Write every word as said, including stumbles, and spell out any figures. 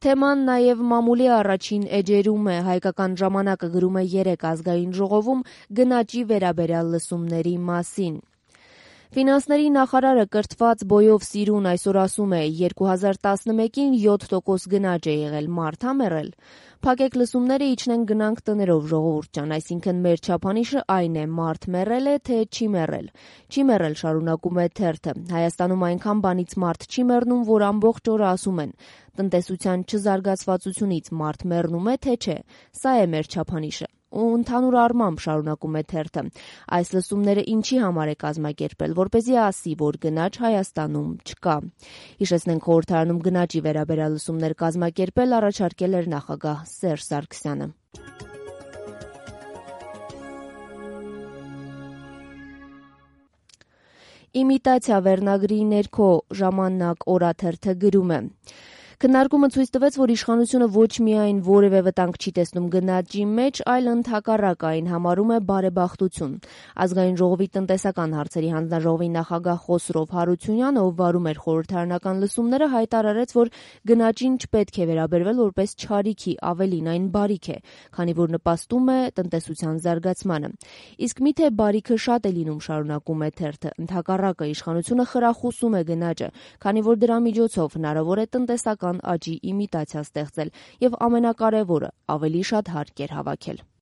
Թեման նաև մամուլի առաջին էջերում է, հայկական ժամանակը գրում է երեք ազգային ժողովում գնաճի վերաբերյալ լսումների մասին։ Ֆինանսների նախարարը կրթված բոյով սիրուն այսօր ասում է երկու հազար տասնմեկին յոթ տոկոս գնաճ է եղել, մարդ ա մեռել։ Փակեք լսումները, իջնենք գնանք տներով, ժողովուրդ ջան, այսինքն մեր չափանիշը այն է, մարդ մեռել է, թե չի մեռել։ Չի մեռել, շարունակում է թերթը։ Հայաստանում այնքան բանից մարդ չի մեռնում, որ ամբողջ օրը ասում են տնտեսության չզարգացվածությունից մարդ մեռնում է, թե չէ։ Սա է մեր չափանիշը։ Ու ընդհանուր առմամբ շարունակում է թերթը։ Այս լսումները ինչի համար է կազմակերպել, որպեսզի ասի, որ գնաճ Հայաստանում չկա։ Հիշեցնենք, խորհրդարանում գնաճի վերաբերյալ լսումներ կազմակերպել առաջարկել էր նախագահ Սերժ Սարգսյանը։ Իմիտացիա վերնագրի ներքո ժամանակ օրաթերթը գրում է. Քննարկումը ցույց տվեց, որ իշխանությունը ոչ միայն որևէ վտանգ չի տեսնում գնաճի մեջ, այլ ընդհակառակ այն համարում է բարեբախտություն։ Ազգային ժողովի տնտեսական հարցերի հանձնաժողովի նախագահ Խոսրով Հարությունյանը, ով վարում էր խորհրդարանական լսումները, հայտարարեց, որ գնաճին չպետք է վերաբերվել որպես չարիքի, ավելին այն բարիք է, քանի որ նպաստում է տնտեսության զարգացմանը։ Իսկ միթե բարիքը շատ է լինում, շարունակում է թերթը, ընդհակառակը իշխանությունը խրախուսում է գնաճը, քանի որ դրա միջոցով հնարավոր է տնտեսական աճի իմիտացիա ստեղծել եւ ամենակարևորը ավելի շատ հարկ էր հավաքել։